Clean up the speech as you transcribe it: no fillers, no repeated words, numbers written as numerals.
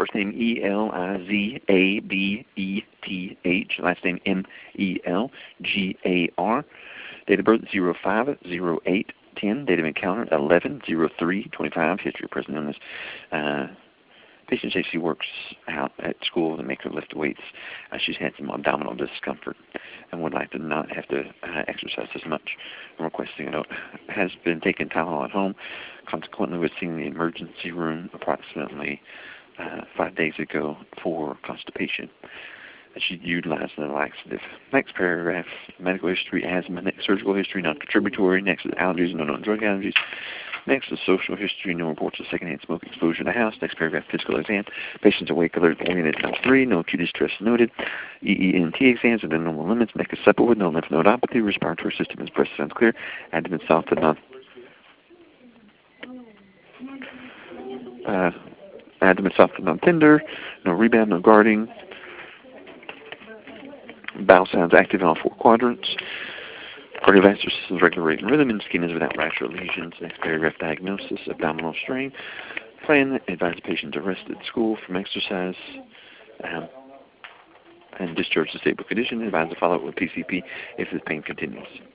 First name Elizabeth, last name Melgar. Date of birth 05/08/10. Date of encounter 11/03/25. History of present illness. Patient says she works out at school to make her lift weights. She's had some abdominal discomfort and would like to not have to exercise as much. I'm requesting a note. Has been taking Tylenol at home. Consequently, was seen in the emergency room approximately 5 days ago for constipation. She utilized the laxative. Next paragraph, medical history, asthma. Next, surgical history, non-contributory. Next is allergies, no known drug allergies. Next is social history, no reports of secondhand smoke exposure in the house. Next paragraph, physical exam. Patients awake, alert, oriented, L3, no acute distress noted. EENT exams within normal limits. Neck is supple with no lymph nodopathy. Respiratory system is breast sounds clear. Abdomen soft and non. Abdomen soft and non-tender. No rebound, no guarding. Bowel sounds active in all 4 quadrants. Cardiovascular system is regular rate and rhythm, and skin is without rash or lesions. Next paragraph, diagnosis, abdominal strain. Plan, advise the patient to rest at school from exercise, and discharge to stable condition. Advise to follow up with PCP if the pain continues.